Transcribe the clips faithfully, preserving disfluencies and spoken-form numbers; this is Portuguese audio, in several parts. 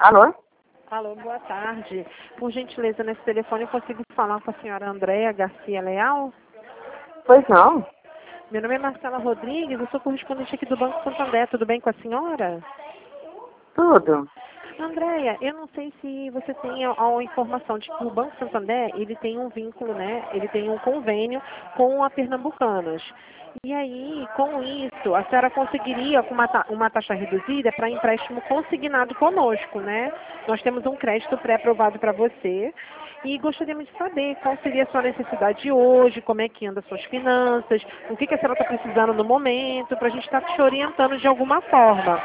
Alô? Alô, boa tarde. Por gentileza, nesse telefone eu consigo falar com a senhora Andréa Garcia Leal? Pois não. Meu nome é Marcela Rodrigues, eu sou correspondente aqui do Banco Santander. Tudo bem com a senhora? Tudo. Andréia, eu não sei se você tem a, a informação de que o Banco Santander, ele tem um vínculo, né? Ele tem um convênio com a Pernambucanas. E aí, com isso, a senhora conseguiria com uma, ta uma taxa reduzida para empréstimo consignado conosco, né? Nós temos um crédito pré-aprovado para você e gostaríamos de saber qual seria a sua necessidade hoje, como é que anda as suas finanças, o que, que a senhora está precisando no momento, para a gente estar te orientando de alguma forma.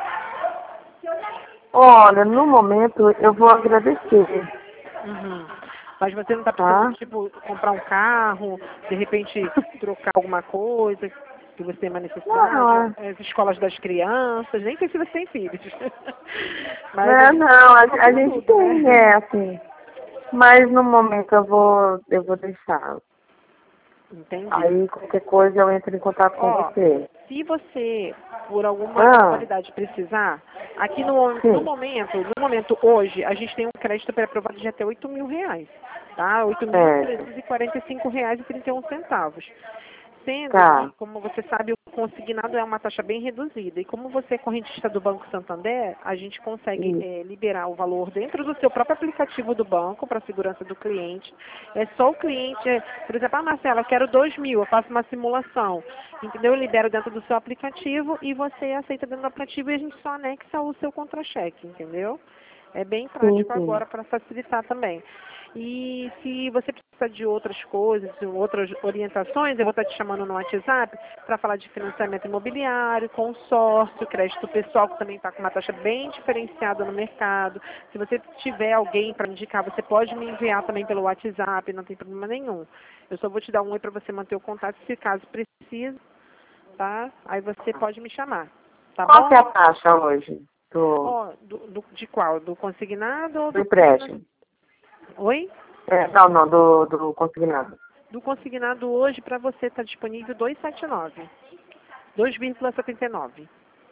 Olha, no momento eu vou agradecer. Uhum. Mas você não está Tá? precisando, tipo, comprar um carro, de repente trocar alguma coisa que você tem uma necessidade, Não, é- as escolas das crianças, nem sei se você tem filhos. Mas a não, gente não, a, compra a gente tudo, tem, né? é assim. Mas no momento eu vou, eu vou deixar. Entendi. Aí qualquer coisa eu entro em contato com Ó, você. se você, por alguma Ah, eventualidade, precisar, aqui no, no sim. momento, no momento hoje, a gente tem um crédito pré-aprovado de até oito mil reais, tá? Oito mil Certo. trezentos e quarenta e cinco reais e trinta e um centavos. Sendo que, Tá. como você sabe, o consignado é uma taxa bem reduzida. E como você é correntista do Banco Santander, a gente consegue Isso. eh, liberar o valor dentro do seu próprio aplicativo do banco para a segurança do cliente. É só o cliente, eh, por exemplo, ah, Marcela, eu quero dois mil, eu faço uma simulação. Entendeu? Eu libero dentro do seu aplicativo e você aceita dentro do aplicativo e a gente só anexa o seu contra-cheque, entendeu? É bem Sim, prático sim. agora para facilitar também. E se você precisa de outras coisas, de outras orientações, eu vou estar te chamando no WhatsApp para falar de financiamento imobiliário, consórcio, crédito pessoal, que também está com uma taxa bem diferenciada no mercado. Se você tiver alguém para indicar, você pode me enviar também pelo WhatsApp, não tem problema nenhum. Eu só vou te dar um oi para você manter o contato, se caso precise, tá? Aí você pode me chamar, tá Qual que é bom? a taxa hoje do, Ó, do, do- de qual? Do consignado ou do do financiamento? empréstimo? Oi? É, não, não, do, do consignado. Do consignado hoje para você está disponível duzentos e setenta e nove. dois vírgula setenta e nove.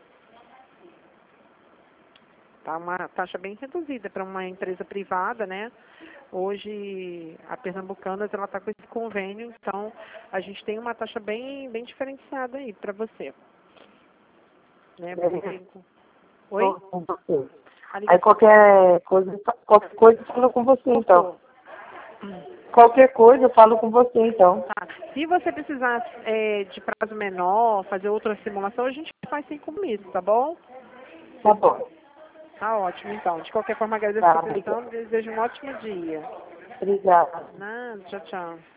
Tá uma taxa bem reduzida para uma empresa privada, né? Hoje a Pernambucanas ela está com esse convênio, então a gente tem uma taxa bem, bem diferenciada aí para você. Né? Você tem... Oi? Vou com você. A Aí ligação qualquer coisa, qualquer coisa eu falo com você então. cortou. Qualquer coisa eu falo com você então. Tá. Se você precisar é, de prazo menor, fazer outra simulação, a gente faz sem compromisso, tá bom? Tá bom. Tá ótimo, então. De qualquer forma, agradeço a Tá, sua atenção obrigada. e desejo um ótimo dia. Obrigada. Nada, tchau, tchau.